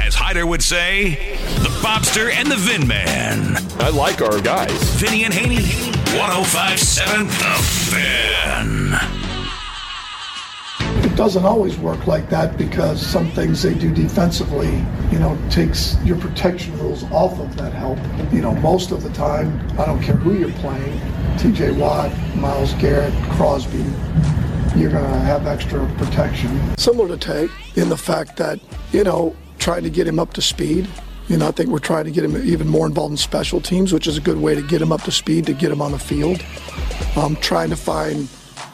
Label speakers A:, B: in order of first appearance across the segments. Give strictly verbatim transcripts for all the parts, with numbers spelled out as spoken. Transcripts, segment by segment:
A: as Hyder would say, the Bobster and the Vin Man.
B: I like our guys.
A: Vinny and Haney, one oh five point seven The Fan.
C: It doesn't always work like that because some things they do defensively, you know, takes your protection rules off of that help. You know, most of the time, I don't care who you're playing, T J Watt, Myles Garrett, Crosby, you're going to have extra protection. Similar to Tay in the fact that, you know, trying to get him up to speed. You know, I think we're trying to get him even more involved in special teams, which is a good way to get him up to speed, to get him on the field. Um, trying to find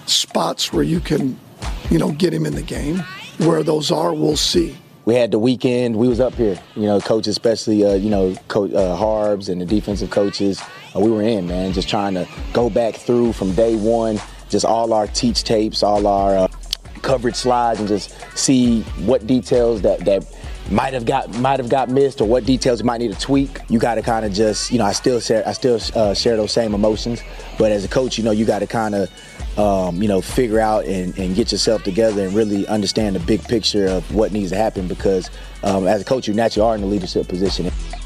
C: spots where you can, you know, get him in the game. Where those are, we'll see.
D: We had the weekend. We was up here, you know, coach, especially, uh, you know, Coach uh, Harbs and the defensive coaches. Uh, we were in, man, just trying to go back through from day one, just all our teach tapes, all our uh, coverage slides, and just see what details that that might have got might have got missed, or what details you might need to tweak. You got to kind of just, you know, I still share I still uh, share those same emotions, but as a coach, you know, you got to kind of Um, you know, figure out and, and get yourself together and really understand the big picture of what needs to happen because um, as a coach, you naturally are in a leadership position.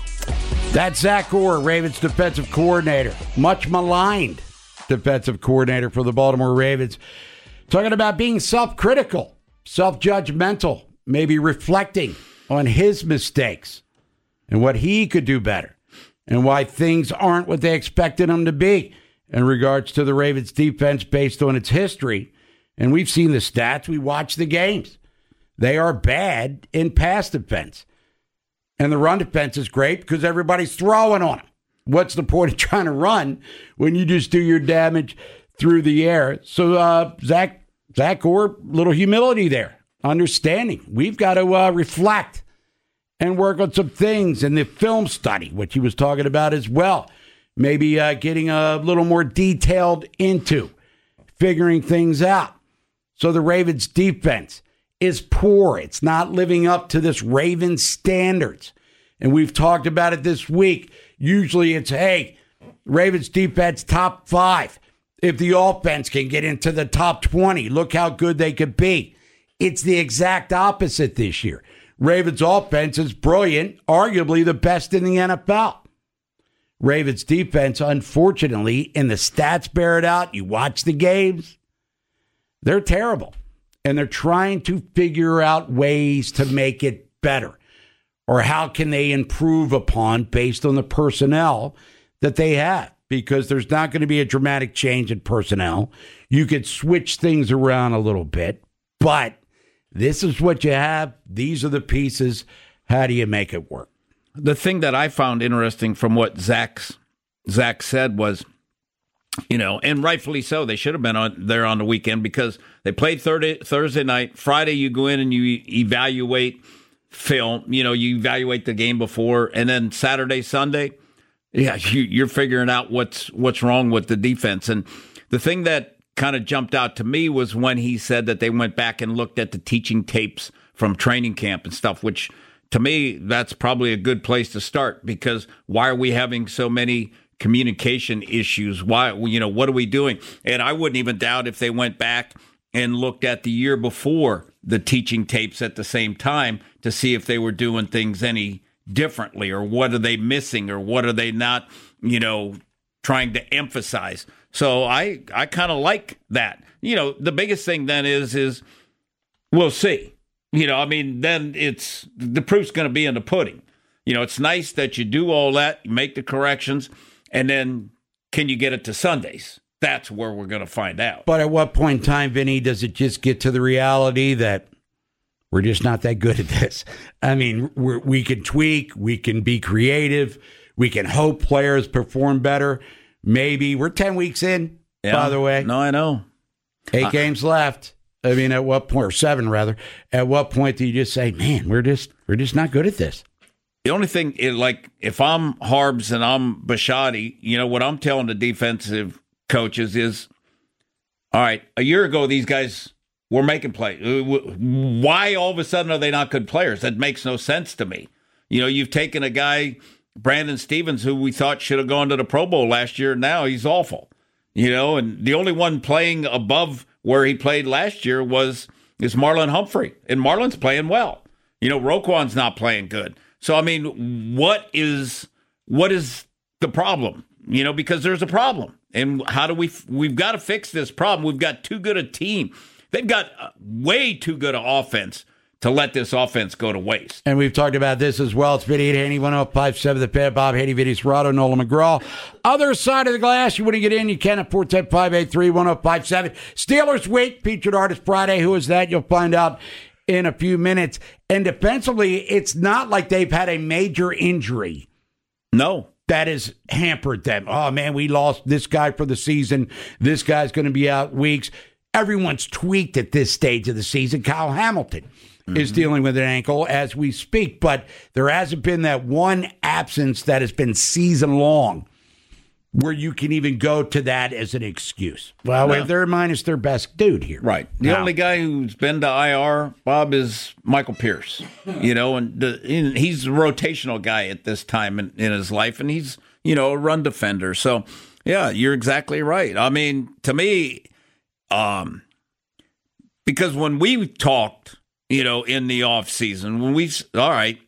E: That's Zach Orr, Ravens defensive coordinator. Much maligned defensive coordinator for the Baltimore Ravens. Talking about being self-critical, self-judgmental, maybe reflecting on his mistakes and what he could do better and why things aren't what they expected them to be in regards to the Ravens defense based on its history. And we've seen the stats. We watch the games. They are bad in pass defense. And the run defense is great because everybody's throwing on them. What's the point of trying to run when you just do your damage through the air? So, uh, Zach, Zach Orr, little humility there. Understanding. We've got to uh, reflect and work on some things in the film study, which he was talking about as well. Maybe uh, getting a little more detailed into figuring things out. So the Ravens defense is poor. It's not living up to this Ravens standards. And we've talked about it this week. Usually it's, hey, Ravens defense top five. If the offense can get into the top twenty, look how good they could be. It's the exact opposite this year. Ravens offense is brilliant, arguably the best in the N F L. Ravens defense, unfortunately, and the stats bear it out. You watch the games, they're terrible. And they're trying to figure out ways to make it better. Or how can they improve upon based on the personnel that they have? Because there's not going to be a dramatic change in personnel. You could switch things around a little bit. But this is what you have. These are the pieces. How do you make it work?
F: The thing that I found interesting from what Zach's, Zach said was, you know, and rightfully so, they should have been on there on the weekend because they played Thursday, Thursday night. Friday, you go in and you evaluate film. You know, you evaluate the game before, and then Saturday, Sunday, yeah, you, you're figuring out what's what's wrong with the defense. And the thing that kind of jumped out to me was when he said that they went back and looked at the teaching tapes from training camp and stuff, which to me, that's probably a good place to start because why are we having so many communication issues? Why, you know, what are we doing? And I wouldn't even doubt if they went back and looked at the year before the teaching tapes at the same time to see if they were doing things any differently or what are they missing or what are they not, you know, trying to emphasize. So I, I kind of like that. You know, the biggest thing then is, is we'll see. You know, I mean, then it's the proof's going to be in the pudding. You know, it's nice that you do all that, you make the corrections, and then can you get it to Sundays? That's where we're going to find out.
E: But at what point in time, Vinny, does it just get to the reality that we're just not that good at this? I mean, we're, we can tweak, we can be creative, we can hope players perform better. Maybe we're ten weeks in, yeah, by the way.
F: No, I know.
E: Eight uh, games left. I mean, at what point, or seven rather, at what point do you just say, man, we're just we're just not good at this?
F: The only thing, is, like, if I'm Harbs and I'm Bisciotti, you know, what I'm telling the defensive coaches is, all right, a year ago, these guys were making plays. Why all of a sudden are they not good players? That makes no sense to me. You know, you've taken a guy, Brandon Stevens, who we thought should have gone to the Pro Bowl last year. Now he's awful. You know, and the only one playing above where he played last year was is Marlon Humphrey, and Marlon's playing well. You know, Roquan's not playing good. So, I mean, what is what is the problem? You know, because there's a problem. And how do we, we've got to fix this problem. We've got too good a team. They've got way too good an offense to let this offense go to waste.
E: And we've talked about this as well. It's Vinny Haney, one oh five point seven The Fan, Bob Haney, Vinny Serrato, Nolan McGraw. Other side of the glass, you want to get in, you can at four one zero, five eight three, one oh five seven. Steelers Week, featured artist Friday. Who is that? You'll find out in a few minutes. And defensively, it's not like they've had a major injury.
F: No.
E: That has hampered them. Oh, man, we lost this guy for the season. This guy's going to be out weeks. Everyone's tweaked at this stage of the season. Kyle Hamilton mm-hmm. is dealing with an ankle as we speak, but there hasn't been that one absence that has been season long where you can even go to that as an excuse. Well, no. they're minus their best dude here.
F: Right. The
E: now,
F: only guy who's been to I R, Bob, is Michael Pierce. You know, and the, he's a rotational guy at this time in, in his life, and he's, you know, a run defender. So, yeah, you're exactly right. I mean, to me, um, because when we talked, you know, in the offseason, when we, all right,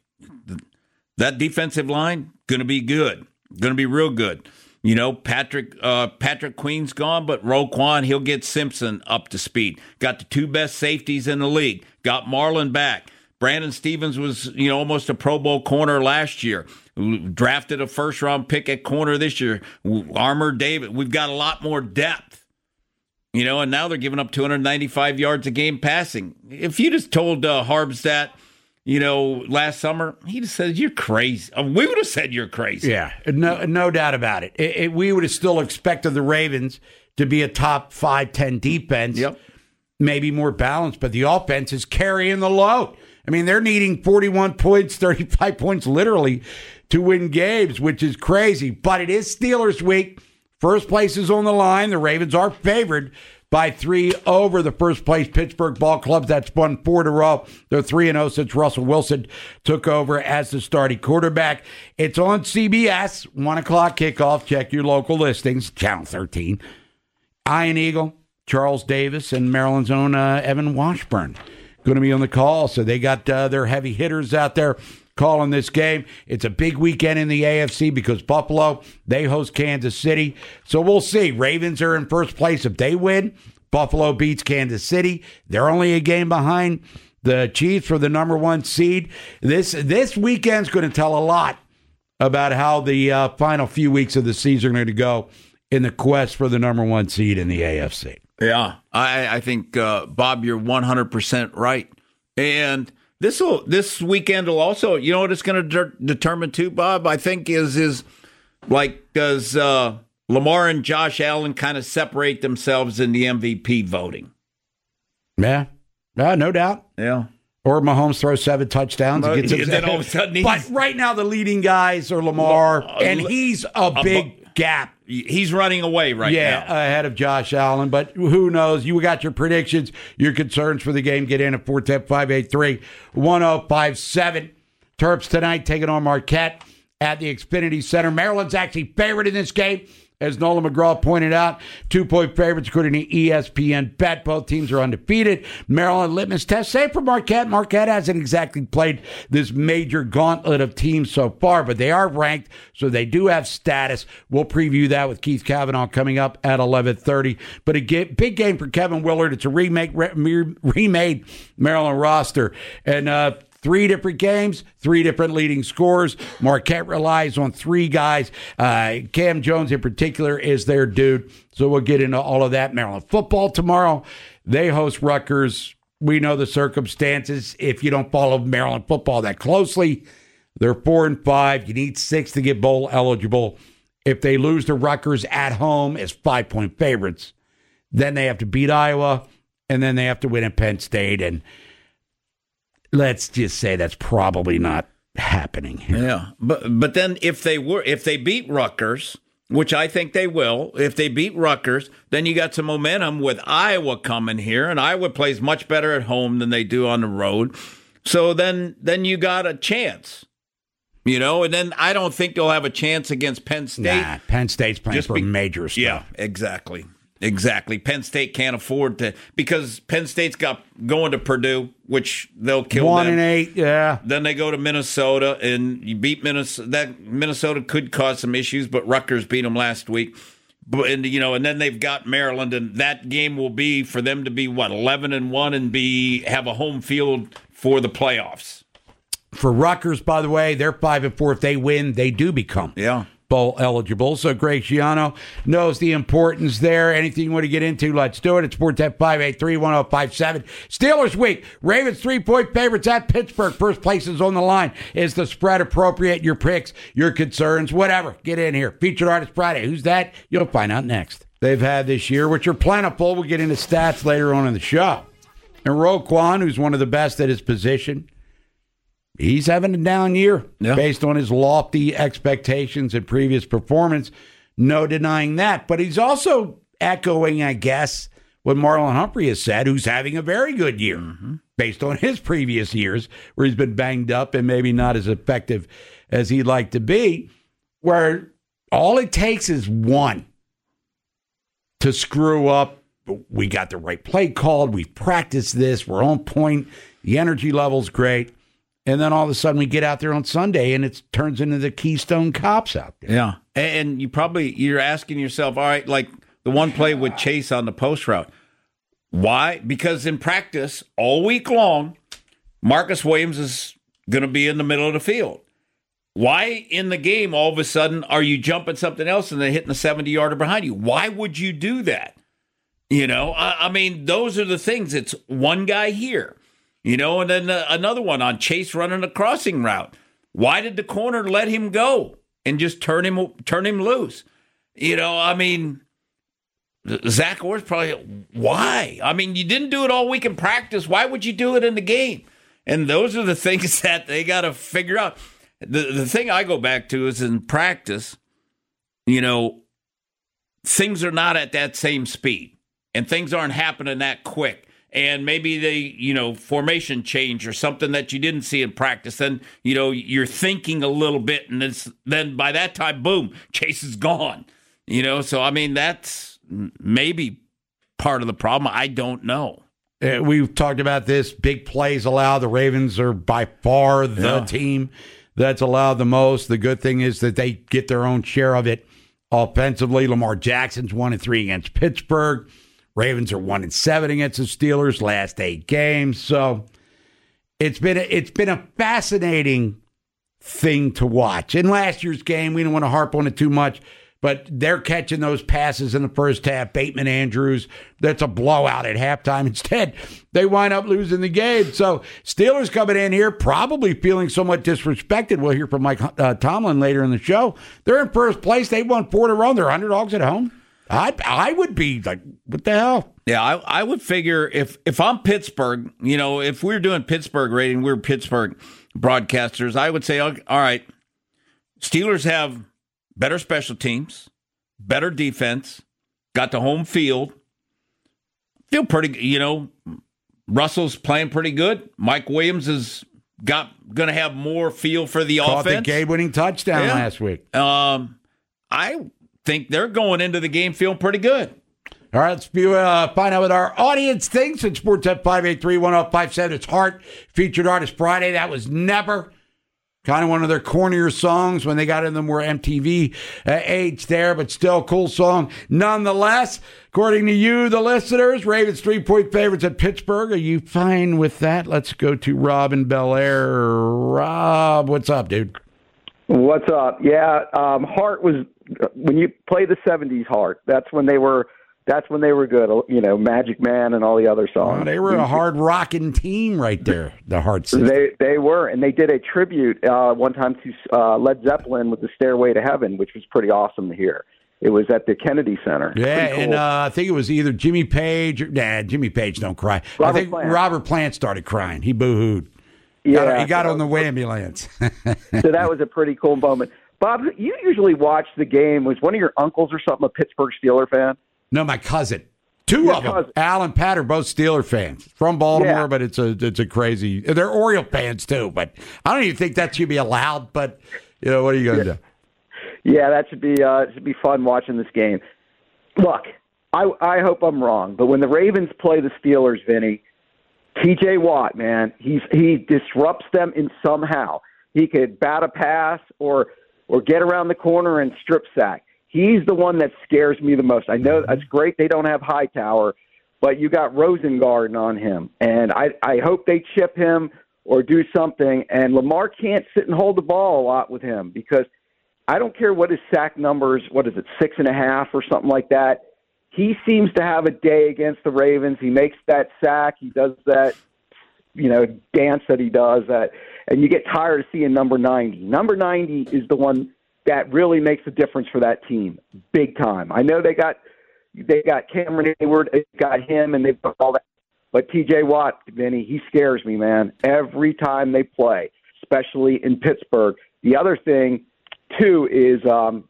F: that defensive line, going to be good, going to be real good. You know, Patrick uh, Patrick Queen's gone, but Roquan, he'll get Simpson up to speed. Got the two best safeties in the league. Got Marlon back. Brandon Stevens was, you know, almost a Pro Bowl corner last year. Drafted a first-round pick at corner this year. Armour David. We've got a lot more depth. You know, and now they're giving up two hundred ninety-five yards a game passing. If you just told uh, Harbs that, you know, last summer, he'd have said, you're crazy. We would have said you're crazy.
E: Yeah, no no doubt about it. it, it we would have still expected the Ravens to be a top five, ten defense.
F: Yep.
E: Maybe more balanced, but the offense is carrying the load. I mean, they're needing forty-one points, thirty-five points literally to win games, which is crazy. But it is Steelers week. First place is on the line. The Ravens are favored by three over the first place Pittsburgh Ball Club. That's won four in a row. They're three and oh since Russell Wilson took over as the starting quarterback. It's on C B S, one o'clock kickoff. Check your local listings, Channel thirteen. Ian Eagle, Charles Davis, and Maryland's own uh, Evan Washburn going to be on the call. So they got uh, their heavy hitters out there calling this game. It's a big weekend in the A F C because Buffalo, they host Kansas City. So we'll see. Ravens are in first place. If they win, Buffalo beats Kansas City. They're only a game behind the Chiefs for the number one seed. This this weekend's going to tell a lot about how the uh, final few weeks of the season are going to go in the quest for the number one seed in the A F C.
F: Yeah, I, I think, uh, Bob, you're one hundred percent right. And This will this weekend will also, you know what it's going to de- determine too, Bob? I think is is like does uh, Lamar and Josh Allen kind of separate themselves in the M V P voting?
E: Yeah, yeah, no doubt.
F: Yeah.
E: Or Mahomes throws seven touchdowns.
F: But,
E: and gets
F: then all of a sudden he's,
E: but right now the leading guys are Lamar,
F: uh,
E: and he's a big
F: uh,
E: gap.
F: He's running away right
E: yeah,
F: now.
E: Yeah, ahead of Josh Allen. But who knows? You got your predictions, your concerns for the game. Get in at four one zero, five eight three, one oh five seven. Terps tonight taking on Marquette at the Xfinity Center. Maryland's actually favored in this game. As Nolan McGraw pointed out, two-point favorites according to E S P N Bet. Both teams are undefeated. Maryland litmus test. Same for Marquette. Marquette hasn't exactly played this major gauntlet of teams so far, but they are ranked, so they do have status. We'll preview that with Keith Cavanaugh coming up at eleven thirty. But a big game for Kevin Willard. It's a remake, re- remade Maryland roster. And, uh, Three different games, three different leading scorers. Marquette relies on three guys. Uh, Cam Jones in particular is their dude. So we'll get into all of that. Maryland football tomorrow. They host Rutgers. We know the circumstances. If you don't follow Maryland football that closely, they're four and five. You need six to get bowl eligible. If they lose to Rutgers at home as five-point favorites, then they have to beat Iowa, and then they have to win at Penn State. And let's just say that's probably not happening here.
F: Yeah, but but then if they were if they beat Rutgers, which I think they will, if they beat Rutgers, then you got some momentum with Iowa coming here, and Iowa plays much better at home than they do on the road. So then then you got a chance. You know, and then I don't think they'll have a chance against Penn State.
E: Nah, Penn State's playing Just for be, major stuff.
F: Yeah, exactly. Exactly. Penn State can't afford to, because Penn State's got going to Purdue, which they'll kill
E: One
F: them.
E: and eight, yeah.
F: Then they go to Minnesota, and you beat Minnesota. That Minnesota could cause some issues, but Rutgers beat them last week. But and you know, and then they've got Maryland, and that game will be for them to be what eleven and one and be have a home field for the playoffs.
E: For Rutgers, by the way, they're five and four. If they win, they do become
F: Yeah.
E: bowl eligible. So Greg Schiano knows the importance there. Anything you want to get into, let's do it. It's four one zero, five eight three, one zero five seven. Steelers week. Ravens three-point favorites at Pittsburgh. First place is on the line. Is the spread appropriate? Your picks, your concerns, whatever. Get in here. Featured Artist Friday. Who's that? You'll find out next. They've had this year, which are plentiful. We'll get into stats later on in the show. And Roquan, who's one of the best at his position, he's having a down year
F: yeah.
E: based on his lofty expectations and previous performance. No denying that. But he's also echoing, I guess, what Marlon Humphrey has said, who's having a very good year mm-hmm. based on his previous years where he's been banged up and maybe not as effective as he'd like to be, where all it takes is one to screw up. We got the right play called. We've practiced this. We're on point. The energy level's great. And then all of a sudden we get out there on Sunday and it turns into the Keystone Cops out there.
F: Yeah. And you probably, you're asking yourself, all right, like the one play with Chase on the post route. Why? Because in practice, all week long, Marcus Williams is going to be in the middle of the field. Why in the game, all of a sudden, are you jumping something else and then hitting the seventy-yarder behind you? Why would you do that? You know, I, I mean, those are the things. It's one guy here. You know, and then uh, another one on Chase running a crossing route. Why did the corner let him go and just turn him turn him loose? You know, I mean, Zach Orr's probably, why? I mean, you didn't do it all week in practice. Why would you do it in the game? And those are the things that they got to figure out. The, the thing I go back to is in practice, you know, things are not at that same speed and things aren't happening that quick. And maybe they, you know, formation change or something that you didn't see in practice. Then, you know, you're thinking a little bit, and it's, then by that time, boom, Chase is gone. You know, so, I mean, that's maybe part of the problem. I don't know.
E: Uh, we've talked about this. Big plays allowed. The Ravens are by far the
F: Yeah.
E: team that's allowed the most. The good thing is that they get their own share of it offensively. Lamar Jackson's one and three against Pittsburgh. Ravens are one and seven against the Steelers last eight games. So it's been a, it's been a fascinating thing to watch. In last year's game, we don't want to harp on it too much, but they're catching those passes in the first half. Bateman Andrews, that's a blowout at halftime. Instead, they wind up losing the game. So Steelers coming in here probably feeling somewhat disrespected. We'll hear from Mike uh, Tomlin later in the show. They're in first place. They won four to run. They're underdogs at home. I I would be like, what the hell?
F: Yeah, I, I would figure if, if I'm Pittsburgh, you know, if we're doing Pittsburgh rating, we're Pittsburgh broadcasters, I would say, all right, Steelers have better special teams, better defense, got the home field, feel pretty, you know, Russell's playing pretty good. Mike Williams is got going to have more feel for the
E: Caught
F: offense.
E: the game-winning touchdown
F: Yeah.
E: last week.
F: Um, I think they're going into the game feeling pretty good.
E: All right, let's uh, find out what our audience thinks. It's Sports at five eight three, one oh five seven. It's Heart, Featured Artist Friday. That was never kind of one of their cornier songs when they got in the more M T V uh, age there, but still a cool song nonetheless. According to you, the listeners, Ravens three-point favorites at Pittsburgh. Are you fine with that? Let's go to Rob in Bel Air. Rob, what's up, dude?
B: What's up? Yeah, um, Hart was when you play the seventies. Hart. That's when they were. That's when they were good. You know, Magic Man and all the other songs.
E: Oh, they were a hard rocking team right there. The Heart System.
B: They they were, and they did a tribute uh, one time to uh, Led Zeppelin with the Stairway to Heaven, which was pretty awesome to hear. It was at the Kennedy Center.
E: Yeah,
B: cool.
E: and uh, I think it was either Jimmy Page or nah, Jimmy Page don't cry.
B: Robert
E: I think
B: Plant.
E: Robert Plant started crying. He boo-hooed.
B: Yeah,
E: got, he got
B: so,
E: on the ambulance.
B: so that was a pretty cool moment. Bob, you usually watch the game. Was one of your uncles or something a Pittsburgh Steeler fan?
E: No, my cousin. Two
B: Your
E: of them.
B: cousin.
E: Al and Pat are both Steeler fans from Baltimore,
B: Yeah.
E: but it's a it's a crazy. They're Oriole fans too, but I don't even think that should be allowed. But you know, what are you going to
B: Yeah.
E: do?
B: Yeah, that should be uh, it should be fun watching this game. Look, I, I hope I'm wrong, but when the Ravens play the Steelers, Vinny, T J Watt, man, he's he disrupts them in somehow. He could bat a pass or or get around the corner and strip sack. He's the one that scares me the most. I know that's great they don't have Hightower, but you got Rosengarten on him, and I, I hope they chip him or do something. And Lamar can't sit and hold the ball a lot with him because I don't care what his sack numbers, what is it, six and a half or something like that. He seems to have a day against the Ravens. He makes that sack. He does that, you know, dance that he does. That, and you get tired of seeing number ninety. Number ninety is the one that really makes a difference for that team, big time. I know they got they got Cameron Hayward, they got him, and they've got all that. But T J Watt, Vinny, he scares me, man, every time they play, especially in Pittsburgh. The other thing, too, is um,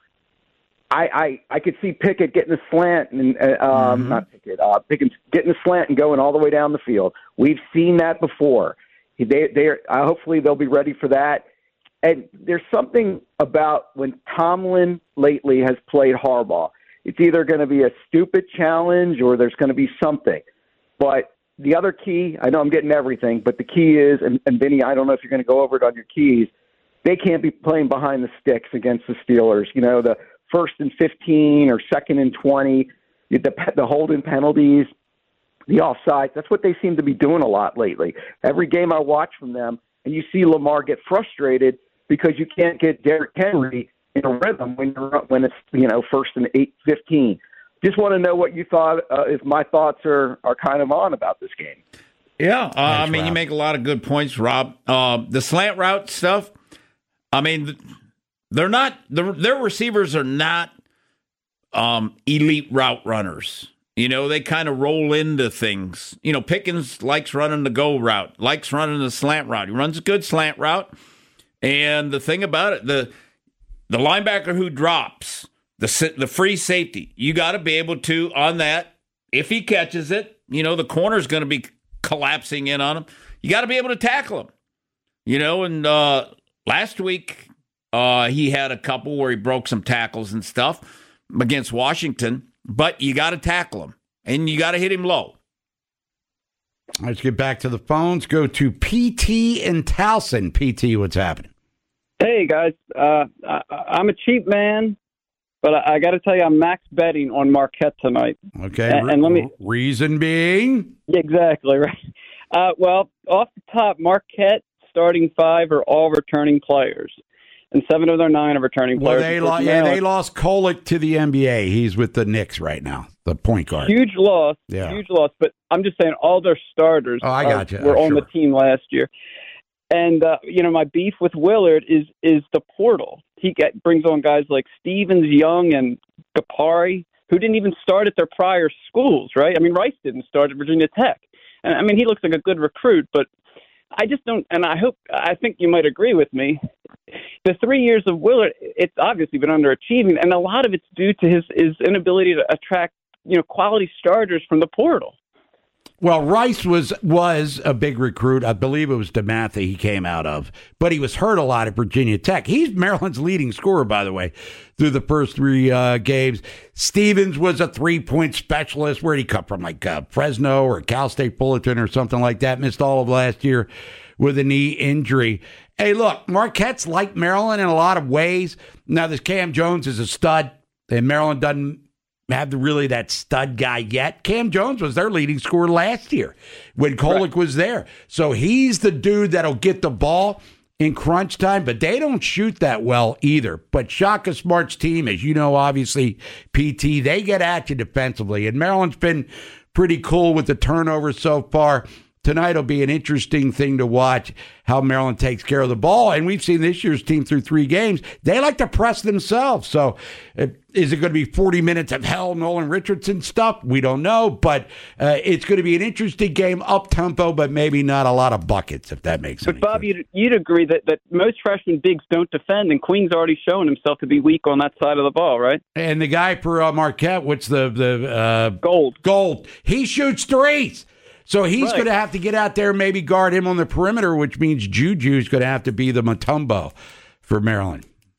B: I, I I could see Pickett getting a slant and uh, um, mm-hmm. not Pickett, uh, Pickett getting a slant and going all the way down the field. We've seen that before. They they uh, hopefully they'll be ready for that. And there's something about when Tomlin lately has played Harbaugh. It's either going to be a stupid challenge or there's going to be something. But the other key, I know I'm getting everything, but the key is, and, and Vinny, I don't know if you're going to go over it on your keys, they can't be playing behind the sticks against the Steelers. You know, the first and fifteen or second and twenty, the, the holding penalties, the offsides. That's what they seem to be doing a lot lately. Every game I watch from them, and you see Lamar get frustrated because you can't get Derrick Henry in a rhythm when you're when it's, you know, first and eight fifteen. Just want to know what you thought, uh, if my thoughts are, are kind of on about this game.
F: Yeah, uh,
E: Thanks,
F: I mean,
E: Rob.
F: you make a lot of good points, Rob. Uh, the slant route stuff, I mean, they're not, the, their receivers are not um, elite route runners. You know, they kind of roll into things. You know, Pickens likes running the go route, likes running the slant route. He runs a good slant route. And the thing about it, the the linebacker who drops, the the free safety, you got to be able to, on that, if he catches it, you know, the corner's going to be collapsing in on him. You got to be able to tackle him. You know, and uh, last week uh, he had a couple where he broke some tackles and stuff against Washington, but you got to tackle him, and you got to hit him low.
E: Let's get back to the phones. Go to P T in Towson. P T, what's happening?
G: Hey, guys. Uh, I, I'm a cheap man, but I, I got to tell you, I'm max betting on Marquette tonight.
E: Okay.
G: And, and let me
E: reason being?
G: Exactly, right. Uh, well, off the top, Marquette starting five are all returning players, and seven of their nine are returning
E: Well,
G: players.
E: they lo- yeah, they lost Kolek to the N B A. He's with the Knicks right now, the point guard.
G: Huge loss,
E: Yeah.
G: huge loss. But I'm just saying, all their starters
E: Oh, I
G: are-
E: got you.
G: were
E: Uh,
G: on
E: sure.
G: the team last year. And uh, you know, my beef with Willard is is the portal. He get, brings on guys like Stevens, Young, and Gapari, who didn't even start at their prior schools, right? I mean, Rice didn't start at Virginia Tech. And I mean, he looks like a good recruit, but I just don't, and I hope, I think you might agree with me. The three years of Willard, it's obviously been underachieving, and a lot of it's due to his, his inability to attract, you know, quality starters from the portal.
E: Well, Rice was was a big recruit. I believe it was DeMatha he came out of, but he was hurt a lot at Virginia Tech. He's Maryland's leading scorer, by the way, through the first three uh, games. Stevens was a three-point specialist. Where did he come from? Like uh, Fresno or Cal State Fullerton or something like that. Missed all of last year with a knee injury. Hey, look, Marquette's like Maryland in a lot of ways. Now, this Cam Jones is a stud, and Maryland doesn't have the, really that stud guy yet. Cam Jones was their leading scorer last year when Kolek right. was there. So he's the dude that'll get the ball in crunch time, but they don't shoot that well either. But Shaka Smart's team, as you know, obviously, P T, they get at you defensively. And Maryland's been pretty cool with the turnovers so far. Tonight will be an interesting thing to watch, how Maryland takes care of the ball. And we've seen this year's team through three games. They like to press themselves. So uh, is it going to be forty minutes of hell, Nolan Richardson stuff? We don't know. But uh, it's going to be an interesting game, up-tempo, but maybe not a lot of buckets, if that makes sense.
G: But, Bob, you'd, you'd agree that, that most freshman bigs don't defend, and Queen's already shown himself to be weak on that side of the ball, right?
E: And the guy for uh, Marquette, what's the... the uh,
G: Gold.
E: Gold. He shoots threes. So he's
G: right.
E: going to have to get out there and maybe guard him on the perimeter, which means Juju's going to have to be the Mutombo for Maryland.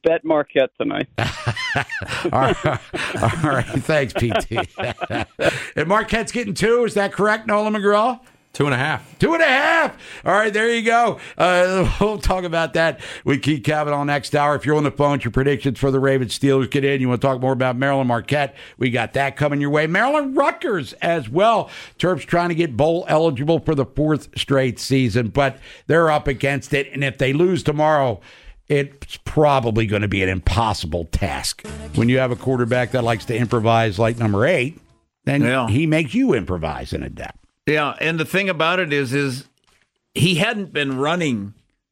G: bet Marquette tonight.
E: all, right, all right, thanks, P T. And Marquette's getting two, is that correct, Nolan McGraw?
H: Two and a half.
E: Two and a half. All right, there you go. Uh, we'll talk about that with Keith Cavanaugh next hour. If you're on the phone, your predictions for the Ravens Steelers, get in. You want to talk more about Maryland Marquette, we got that coming your way. Maryland Rutgers as well. Terps trying to get bowl eligible for the fourth straight season, but they're up against it. And if they lose tomorrow, it's probably going to be an impossible task. When you have a quarterback that likes to improvise like number eight, then yeah. he makes you improvise and adapt.
F: Yeah, and the thing about it is, is he hadn't been running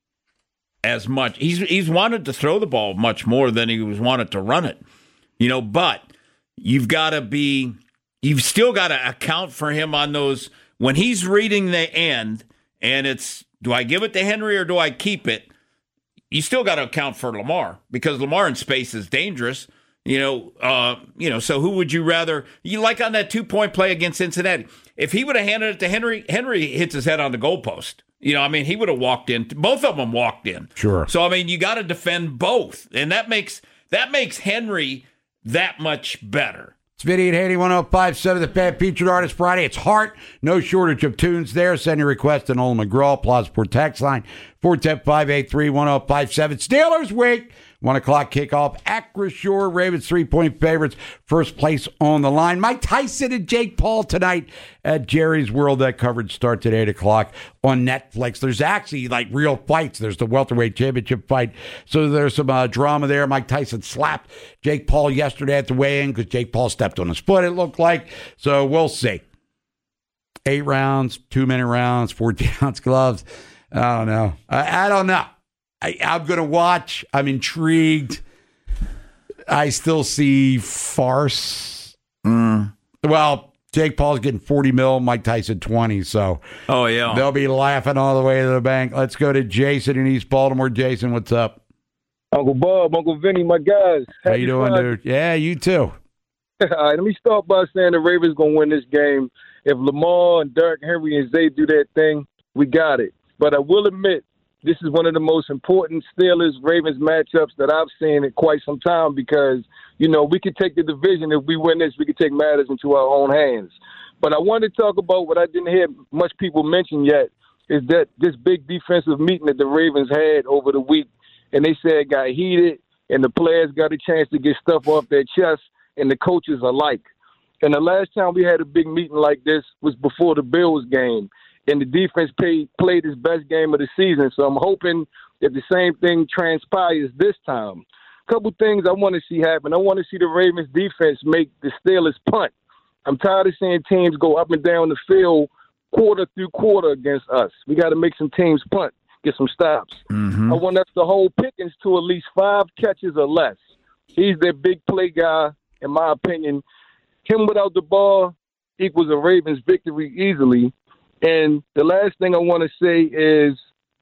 F: as much. He's he's wanted to throw the ball much more than he was wanted to run it, you know. But you've got to be, you've still got to account for him on those when he's reading the end, and it's do I give it to Henry or do I keep it? You still got to account for Lamar because Lamar in space is dangerous. You know, uh, you know. So who would you rather? You like on that two point play against Cincinnati? If he would have handed it to Henry, Henry hits his head on the goalpost. You know, I mean, he would have walked in. Both of them walked in.
E: Sure.
F: So I mean, you got to defend both, and that makes that makes Henry that much better.
E: It's Vinny and Haney, one oh five point seven, the Fan Featured Artist Friday. It's Heart. No shortage of tunes there. Send your request to Nolan McGraw, Plaza Port text line, four one zero, five eight three, one oh five seven. Steelers week. One o'clock kickoff. Acrisure, Ravens three-point favorites. First place on the line. Mike Tyson and Jake Paul tonight at Jerry's World. That coverage starts at eight o'clock on Netflix. There's actually like real fights. There's the welterweight championship fight. So there's some uh, drama there. Mike Tyson slapped Jake Paul yesterday at the weigh-in because Jake Paul stepped on his foot, it looked like. So we'll see. Eight rounds, two-minute rounds, fourteen-ounce gloves. I don't know. I, I don't know. I, I'm going to watch. I'm intrigued. I still see farce. Mm. Well, Jake Paul's getting forty mil, Mike Tyson twenty, so
F: oh yeah,
E: they'll be laughing all the way to the bank. Let's go to Jason in East Baltimore. Jason, what's up?
I: Uncle Bob, Uncle Vinny, my guys.
E: How you doing, dude? Yeah, you too.
I: All right, let me start by saying the Ravens going to win this game. If Lamar and Derrick Henry and Zay do that thing, we got it. But I will admit, this is one of the most important Steelers-Ravens matchups that I've seen in quite some time because, you know, we could take the division. If we win this, we could take matters into our own hands. But I wanted to talk about what I didn't hear much people mention yet is that this big defensive meeting that the Ravens had over the week, and they said it got heated, and the players got a chance to get stuff off their chest, and the coaches alike. And the last time we had a big meeting like this was before the Bills game. And the defense played, played its best game of the season. So I'm hoping that the same thing transpires this time. A couple things I want to see happen. I want to see the Ravens defense make the Steelers punt. I'm tired of seeing teams go up and down the field quarter through quarter against us. We got to make some teams punt, get some stops. Mm-hmm. I want us to hold Pickens to at least five catches or less. He's their big play guy, in my opinion. Him without the ball equals a Ravens victory easily. And the last thing I want to say is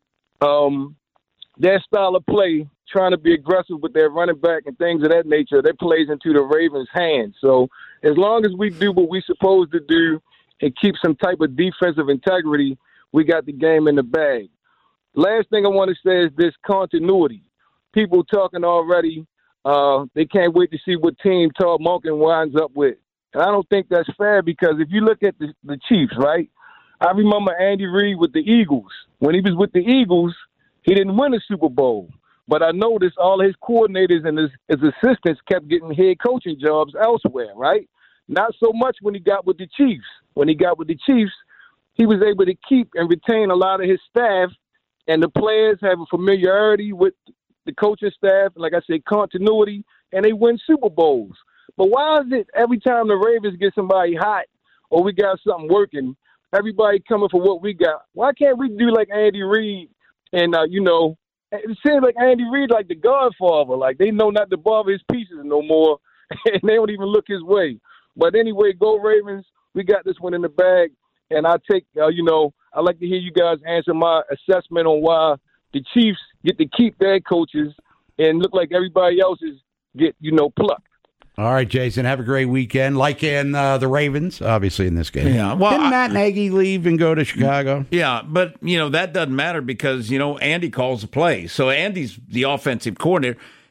I: um, their style of play, trying to be aggressive with their running back and things of that nature, that plays into the Ravens' hands. So as long as we do what we're supposed to do and keep some type of defensive integrity, we got the game in the bag. Last thing I want to say is this continuity. People talking already, uh, they can't wait to see what team Todd Monken winds up with. And I don't think that's fair because if you look at the, the Chiefs, right, I remember Andy Reid with the Eagles. When he was with the Eagles, he didn't win a Super Bowl. But I noticed all his coordinators and his, his assistants kept getting head coaching jobs elsewhere, right? Not so much when he got with the Chiefs. When he got with the Chiefs, he was able to keep and retain a lot of his staff, and the players have a familiarity with the coaching staff, like I said, continuity, and they win Super Bowls. But why is it every time the Ravens get somebody hot or we got something working, everybody coming for what we got? Why can't we do like Andy Reid and, uh, you know, it seems like Andy Reid like the Godfather. Like they know not to bother his pieces no more, and they don't even look his way. But anyway, go Ravens. We got this one in the bag, and I take, uh, you know, I'd like to hear you guys answer my assessment on why the Chiefs get to keep their coaches and look like everybody else's get, you know, plucked.
E: All right, Jason, have a great weekend. Like in uh, the Ravens, obviously, in this game.
F: Yeah. Well,
E: Didn't
F: I,
E: Matt Nagy leave and go to Chicago?
F: Yeah, but, you know, that doesn't matter because, you know, Andy calls the play. So Andy's the offensive coordinator.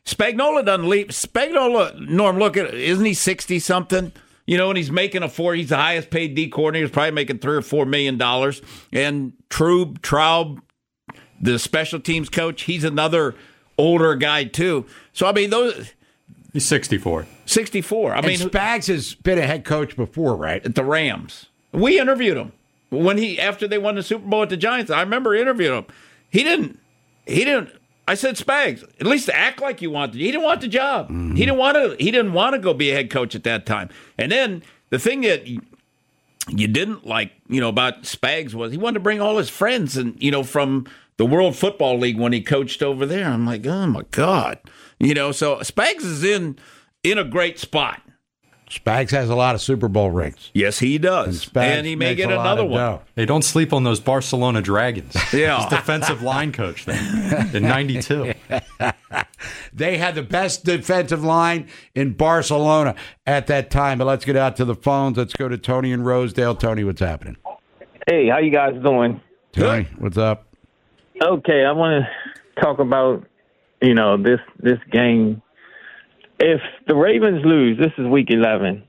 F: Spagnuolo doesn't leave. Spagnuolo, Norm, look at, isn't he sixty something? You know, and he's making a four. He's the highest paid D coordinator. He's probably making three or four million dollars. And Trub, Traub, the special teams coach, he's another older guy too. So I mean, those.
H: He's sixty-four.
F: sixty-four. I
E: and
F: mean,
E: Spags has been a head coach before, right?
F: At the Rams. We interviewed him when he after they won the Super Bowl at the Giants. I remember interviewing him. He didn't. He didn't. I said, Spags, at least act like you want. The, he didn't want the job. Mm-hmm. He didn't want to. He didn't want to go be a head coach at that time. And then the thing that you, you didn't like, you know, about Spags was he wanted to bring all his friends and you know from the World Football League when he coached over there. I'm like, oh my God, you know. So Spags is in in a great spot.
E: Spags has a lot of Super Bowl rings.
F: Yes, he does. And, and he may get another one.
E: Dough.
H: Hey, don't sleep on those Barcelona Dragons.
F: Yeah.
H: He's defensive line coach then in ninety-two.
E: They had the best defensive line in Barcelona at that time. But let's get out to the phones. Let's go to Tony in Rosedale. Tony, what's happening?
J: Hey, how you guys doing?
E: Tony, what's up?
J: Okay, I want to talk about, you know, this this game. If the Ravens lose, this is week eleven,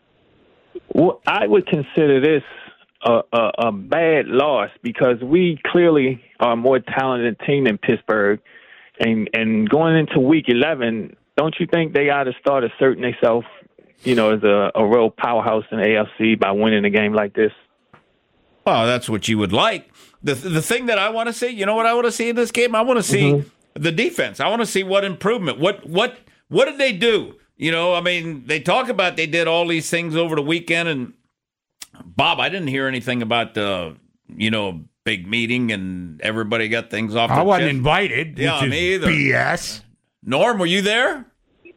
J: I would consider this a, a, a bad loss because we clearly are a more talented team than Pittsburgh. And, and going into week eleven, don't you think they ought to start asserting themselves, you know, as a, a real powerhouse in the A F C by winning a game like this?
F: Well, that's what you would like. The the thing that I want to see, you know what I want to see in this game? I want to see mm-hmm. the defense. I want to see what improvement. What what what did they do? You know, I mean, they talk about they did all these things over the weekend. And, Bob, I didn't hear anything about the, you know, big meeting and everybody got things off.
E: I wasn't
F: chest.
E: invited.
F: Yeah,
E: which
F: me
E: is
F: either.
E: B S.
F: Norm, were you there?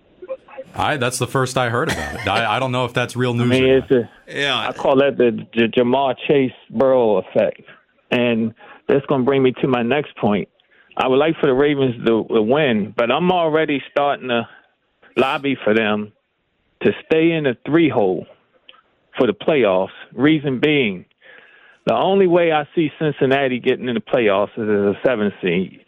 H: I that's the first I heard about it. I, I don't know if that's real news.
J: I mean, it's a,
F: yeah.
J: I call that the, the Jamar Chase Burrow effect. And that's going to bring me to my next point. I would like for the Ravens to, to win, but I'm already starting to lobby for them to stay in the three hole for the playoffs. Reason being, the only way I see Cincinnati getting in the playoffs is as a seven seed.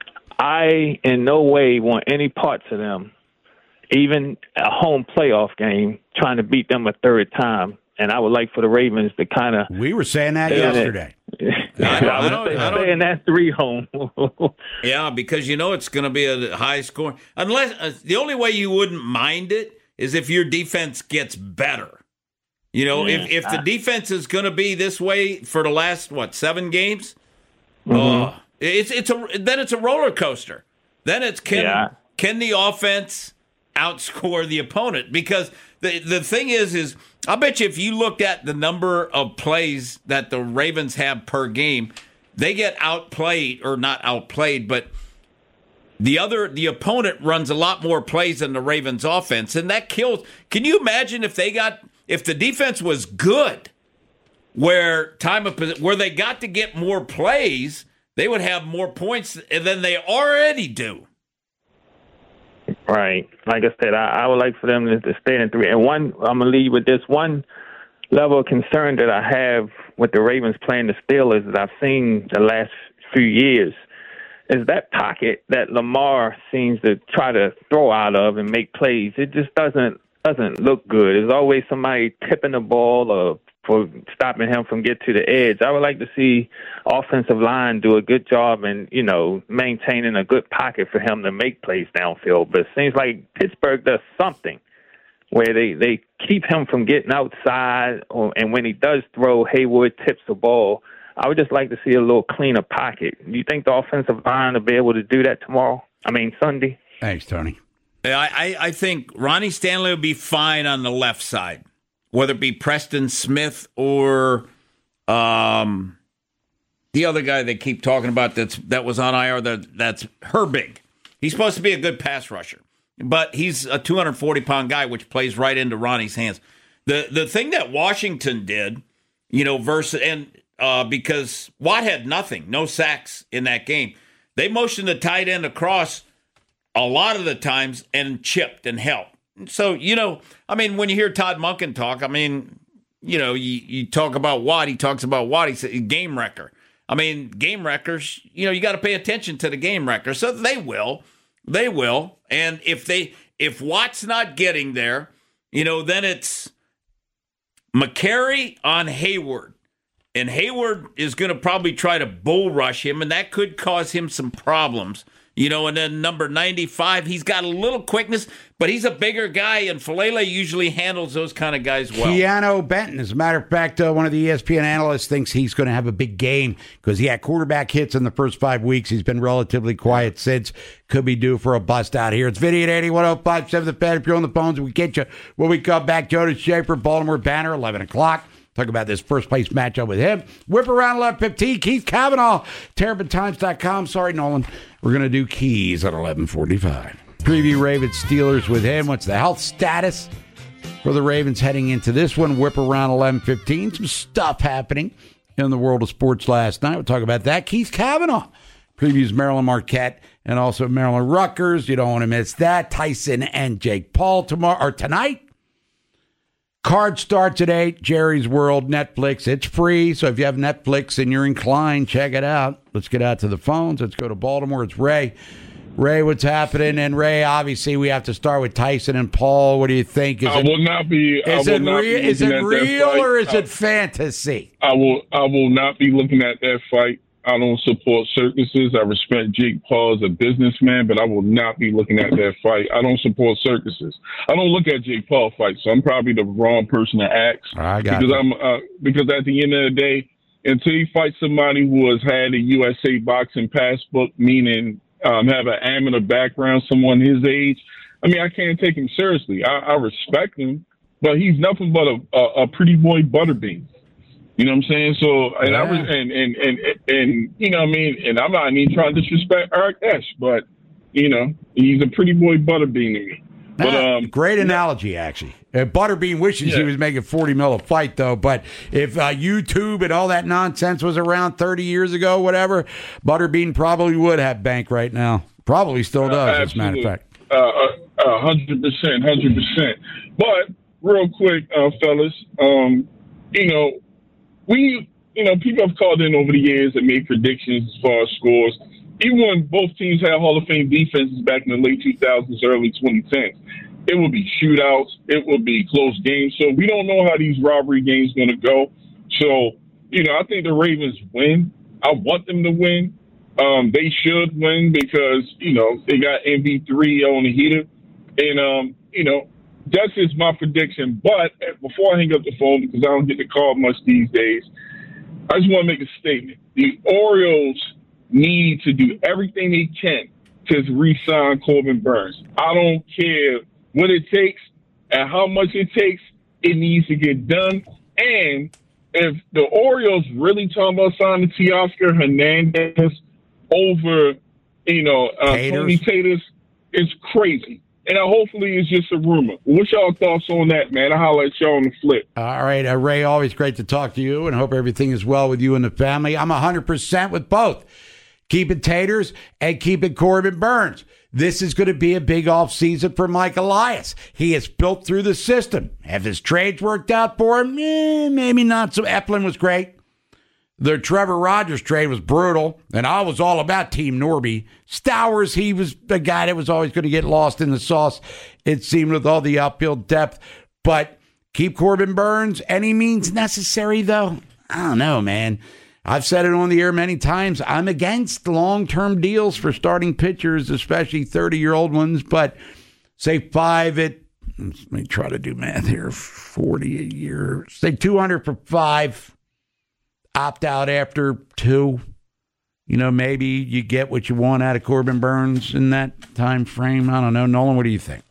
J: I in no way want any parts of them, even a home playoff game, trying to beat them a third time. And I would like for the Ravens to kind of.
E: We were saying that yesterday.
J: I, don't, I, don't, I, don't, stay in that three home.
F: Yeah, because you know it's going to be a high score. Unless uh, the only way you wouldn't mind it is if your defense gets better. You know, yeah. if if the defense is going to be this way for the last what seven games, mm-hmm. uh, it's it's a then it's a roller coaster. Then it's can yeah. can the offense outscore the opponent? Because the the thing is is I bet you if you looked at the number of plays that the Ravens have per game, they get outplayed or not outplayed, but the other the opponent runs a lot more plays than the Ravens offense, and that kills. Can you imagine if they got if the defense was good, where time of where they got to get more plays, they would have more points than they already do.
J: Right. Like I said, I, I would like for them to, to stay in three. And one, I'm going to leave with this one level of concern that I have with the Ravens playing the Steelers that I've seen the last few years is that pocket that Lamar seems to try to throw out of and make plays. It just doesn't doesn't look good. There's always somebody tipping the ball or for stopping him from getting to the edge. I would like to see offensive line do a good job in, you know, maintaining a good pocket for him to make plays downfield. But it seems like Pittsburgh does something where they, they keep him from getting outside, or, and when he does throw, Haywood tips the ball. I would just like to see a little cleaner pocket. Do you think the offensive line will be able to do that tomorrow? I mean, Sunday?
E: Thanks, Tony.
F: I, I think Ronnie Stanley will be fine on the left side, whether it be Preston Smith or um, the other guy they keep talking about that's that was on I R, that, that's Herbig. He's supposed to be a good pass rusher, but he's a two hundred forty pound guy, which plays right into Ronnie's hands. The the thing that Washington did, you know, versus and uh, because Watt had nothing, no sacks in that game, they motioned the tight end across a lot of the times and chipped and helped. So, you know, I mean, when you hear Todd Monken talk, I mean, you know, you, you talk about Watt, he talks about Watt, he's a game wrecker. I mean, game wreckers, you know, you got to pay attention to the game wreckers. So they will. They will. And if they if Watt's not getting there, you know, then it's McCary on Hayward. And Hayward is going to probably try to bull rush him, and that could cause him some problems. You know, and then number ninety-five, he's got a little quickness, but he's a bigger guy, and Falele usually handles those kind of guys well.
E: Keanu Benton, as a matter of fact, uh, one of the E S P N analysts thinks he's going to have a big game because he had quarterback hits in the first five weeks. He's been relatively quiet since. Could be due for a bust out here. It's Vinny at eighty, one oh five, seven The Fan. If you're on the phones, we get you. When we come back, Jonas Schaefer, Baltimore Banner, eleven o'clock. Talk about this first-place matchup with him. Whip around eleven fifteen. Keith Kavanaugh, Terrapin Times dot com. Sorry, Nolan. We're going to do Keys at eleven forty-five. Preview Ravens Steelers with him. What's the health status for the Ravens heading into this one? Whip around eleven fifteen. Some stuff happening in the world of sports last night. We'll talk about that. Keith Kavanaugh previews Maryland Marquette and also Maryland Rutgers. You don't want to miss that. Tyson and Jake Paul tomorrow or tonight. Card starts at eight, Jerry's World, Netflix. It's free, so if you have Netflix and you're inclined, check it out. Let's get out to the phones. Let's go to Baltimore. It's Ray. Ray, what's happening? And Ray, obviously, we have to start with Tyson and Paul. What do you think? Is
K: I
E: it,
K: will not be.
E: Is
K: I will
E: it,
K: not
E: re-
K: be
E: is it real or is
K: I,
E: it fantasy?
K: I will. I will not be looking at that fight. I don't support circuses. I respect Jake Paul as a businessman, but I will not be looking at that fight. I don't support circuses. I don't look at Jake Paul fights, so I'm probably the wrong person to ask.
E: I got
K: because
E: you.
K: I'm uh, because at the end of the day, until you fight somebody who has had a U S A boxing passbook, meaning um, have an amateur background, someone his age, I mean, I can't take him seriously. I, I respect him, but he's nothing but a, a, a pretty boy butterbean. You know what I'm saying? So, and
E: yeah.
K: I was, and, and, and, and, you know what I mean? And I'm not even trying to disrespect Eric Esch, but, you know, he's a pretty boy butterbean to me. But,
E: Ah,
K: um,
E: great analogy, actually. Uh, Butterbean wishes
K: Yeah.
E: he was making forty mil a fight, though. But if uh, YouTube and all that nonsense was around thirty years ago, whatever, Butterbean probably would have bank right now. Probably still does,
K: uh,
E: as a matter of fact.
K: Uh, a hundred percent, hundred percent. But real quick, uh, fellas, um, you know, we, you know, people have called in over the years and made predictions as far as scores. Even when both teams had Hall of Fame defenses back in the late two thousands, early twenty tens, it would be shootouts. It would be close games. So we don't know how these rivalry games are going to go. So, you know, I think the Ravens win. I want them to win. Um, they should win because, you know, they got M V three on the heater. And, um, you know, that's just my prediction. But before I hang up the phone, because I don't get to call much these days, I just want to make a statement. The Orioles need to do everything they can to re-sign Corbin Burns. I don't care what it takes and how much it takes. It needs to get done. And if the Orioles really talking about signing Teoscar Hernandez over, you know, uh, Tony Taters, it's crazy. And uh, hopefully it's just a rumor. What's y'all thoughts on that, man? I'll holler at y'all on the flip.
E: All right, uh, Ray, always great to talk to you, and hope everything is well with you and the family. I'm one hundred percent with both. Keep it Taters and keep it Corbin Burns. This is going to be a big offseason for Mike Elias. He has built through the system. Have his trades worked out for him? Eh, maybe not. So Eflin was great. The Trevor Rogers trade was brutal, and I was all about Team Norby. Stowers, he was the guy that was always going to get lost in the sauce, it seemed, with all the outfield depth. But keep Corbin Burns. Any means necessary, though? I don't know, man. I've said it on the air many times. I'm against long-term deals for starting pitchers, especially thirty-year-old ones. But say five at, let me try to do math here, forty a year. Say two hundred for five. Opt out after two. You know, maybe you get what you want out of Corbin Burns in that time frame. I don't know. Nolan, what do you think?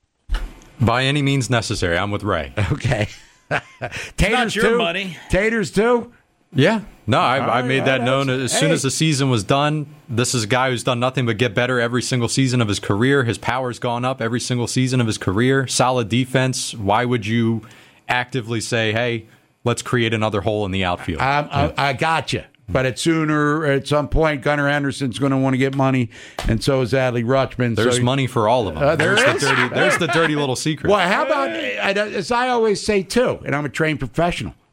H: By any means necessary. I'm with Ray.
E: Okay. Taters
F: not your
E: too?
F: money.
E: Taters too?
H: Yeah. No, I, I
E: right,
H: made that
E: right,
H: known
E: that's-
H: as soon
E: hey.
H: as the season was done. This is a guy who's done nothing but get better every single season of his career. His power's gone up every single season of his career. Solid defense. Why would you actively say, hey, let's create another hole in the outfield?
E: I, I, I got you. But at sooner, at some point, Gunnar Henderson's going to want to get money, and so is Adley Rutschman.
H: There's
E: so,
H: money for all of them.
E: Uh, there
H: there's,
E: is?
H: the dirty, there's the dirty little secret.
E: Well, how about, as I always say, too, and I'm a trained professional,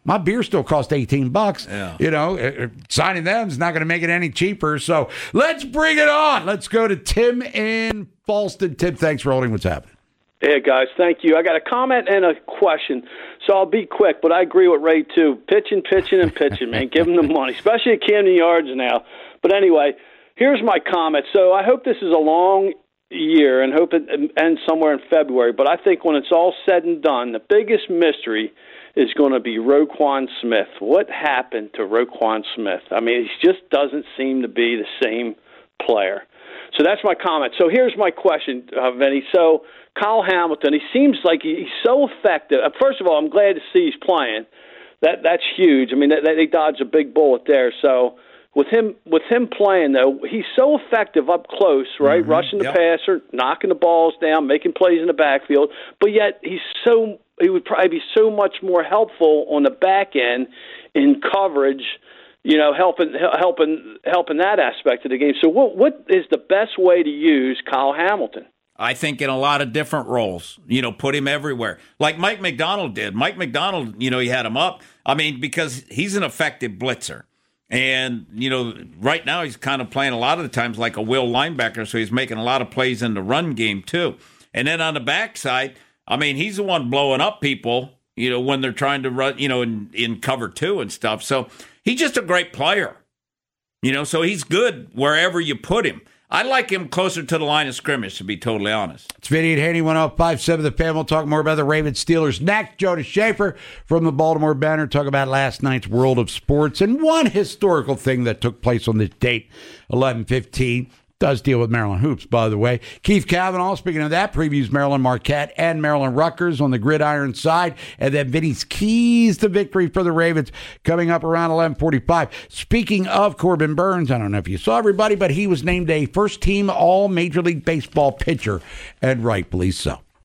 E: My beer still costs eighteen bucks.
F: Yeah.
E: You know, signing them is not going to make it any cheaper. So let's bring it on. Let's go to Tim in Falston. Tim, thanks for holding. What's happening?
L: Hey, guys, thank you. I got a comment and a question, so I'll be quick, but I agree with Ray, too. Pitching, pitching, and pitching, man. Give them the money, especially at Camden Yards now. But anyway, here's my comment. So I hope this is a long year and hope it ends somewhere in February, but I think when it's all said and done, the biggest mystery is going to be Roquan Smith. What happened to Roquan Smith? I mean, he just doesn't seem to be the same player. So that's my comment. So here's my question, uh, Vinny. So Kyle Hamilton, he seems like he's so effective. First of all, I'm glad to see he's playing. That that's huge. I mean, that, that, they dodged a big bullet there. So with him with him playing, though, he's so effective up close, right? Mm-hmm. Rushing the yep. passer, knocking the balls down, making plays in the backfield. But yet he's so he would probably be so much more helpful on the back end in coverage. You know, helping helping helping that aspect of the game. So, what what is the best way to use Kyle Hamilton?
F: I think in a lot of different roles. You know, put him everywhere, like Mike McDonald did. Mike McDonald, you know, he had him up. I mean, because he's an effective blitzer, and you know, right now he's kind of playing a lot of the times like a will linebacker, so he's making a lot of plays in the run game too. And then on the backside, I mean, he's the one blowing up people. You know, when they're trying to run, you know, in in cover two and stuff. So. He's just a great player, you know, so he's good wherever you put him. I like him closer to the line of scrimmage, to be totally honest.
E: It's Vinny and Haney, one oh five point seven The Fan. We'll talk more about the Ravens Steelers next. Jonas Schaefer from the Baltimore Banner talk about last night's World of Sports and one historical thing that took place on this date, eleven fifteen. Does deal with Maryland hoops, by the way. Keith Cavanaugh, speaking of that, previews Maryland Marquette and Maryland Rutgers on the gridiron side. And then Vinny's keys to victory for the Ravens coming up around eleven forty-five. Speaking of Corbin Burns, I don't know if you saw everybody, but he was named a first-team All-Major League Baseball pitcher, and rightfully so.